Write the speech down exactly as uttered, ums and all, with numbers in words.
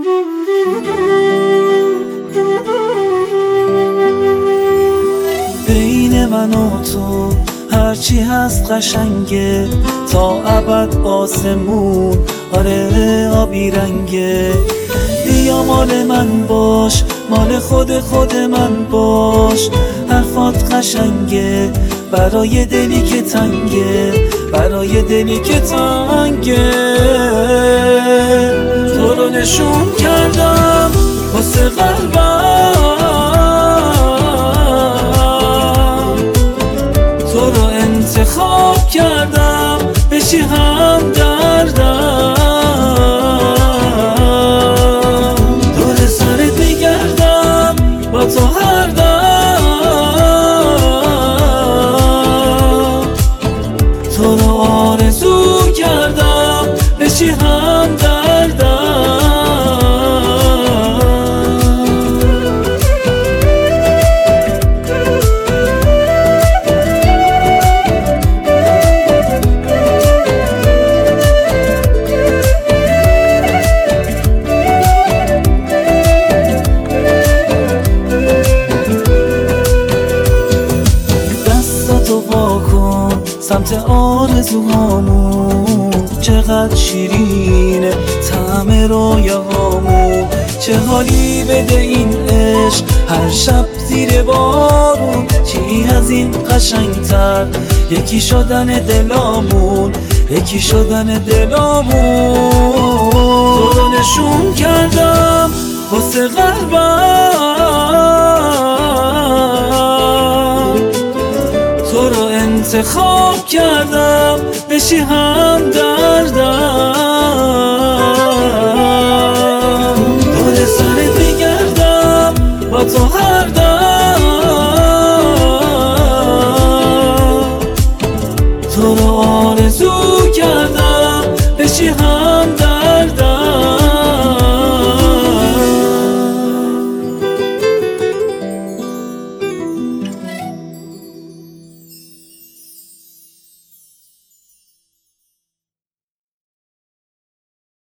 بین من و تو هرچی هست قشنگه، تا ابد آسمون آره آبی رنگه. بیا مال من باش، مال خود خود من باش. حرفات قشنگه برای دلی که تنگه، برای دلی که تنگه. تو رو نشون کردم واسه قلبم، تو رو انتخاب کردم بشی هم دردم. دور سرت میگردم با تو هر دم، تو رو آرزو کردم بشی هم دردم. سمت آرزوهامون چقدر شیرینه طعم رویاهامون. چه حالی بده این عشق هر شب زیر بارون. چی از این قشنگتر یکی شدن دلامون، یکی شدن دلامون. تو رو نشون کردم واسه قلبم، تو رو انتخاب کردم بشی هم دردم. دور سرت میگردم با تو